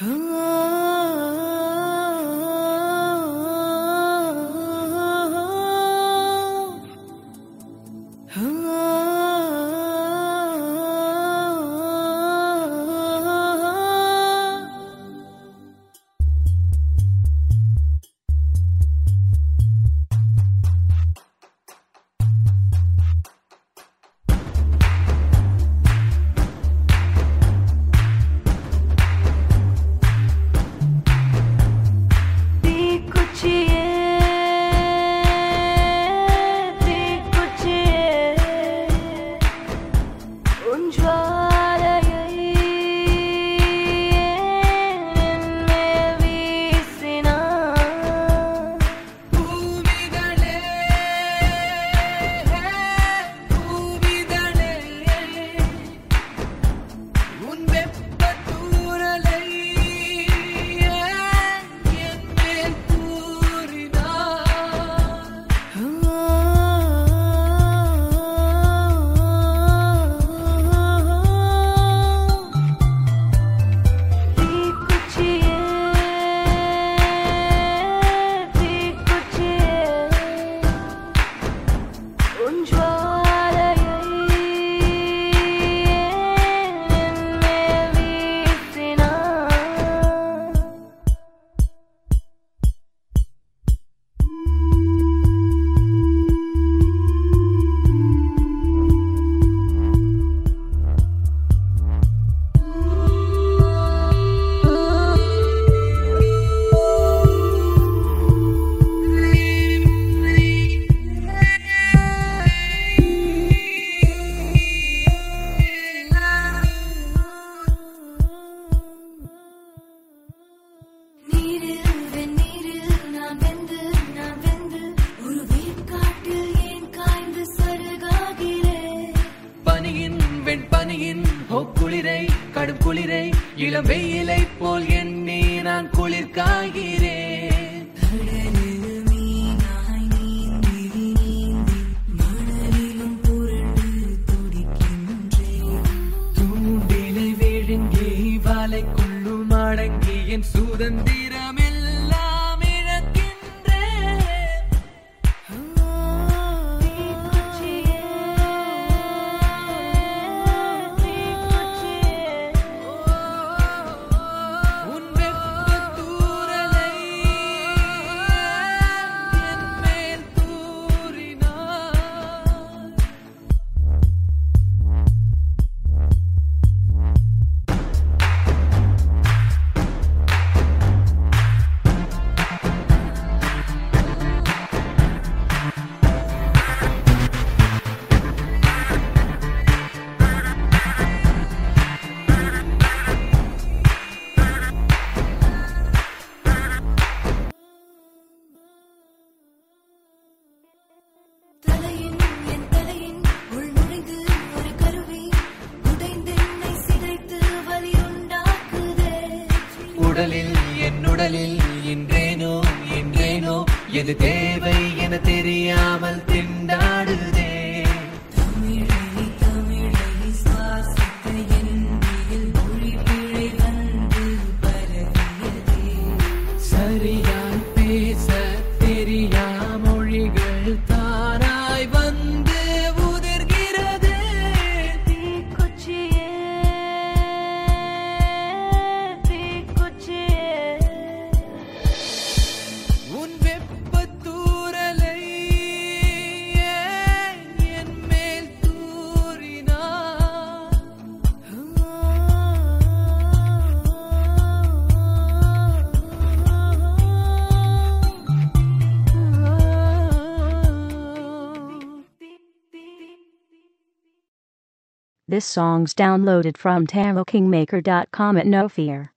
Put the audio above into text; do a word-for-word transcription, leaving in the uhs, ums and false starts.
இளம் வெயிலை போல் எண்ணி நான் குளிர் காய்கிறேன். தூண்டிலை விழுங்கி வாழைக்குள்ளும் அடங்கி என் சுதந்திரம் எல்லாம் இழக்கின்றேன். உடலில் என் உடலில் இன்றேனோ என்றேனோ எது தேவை என தெரியாமல் திண்டாடுதே. தமிழை தமிழை சுவாசித்த என் மொழி பிழை வந்து பரவியதே. சரியாய் பேச தெரியா மொழிகள் தானாய் வந்து உதிர்கிறது. தீக்குச்சியே உன் வெப்பத்தூரலை என் மேல் தூறினார். This song's downloaded from Tarot Kingmaker dot com at No Fear.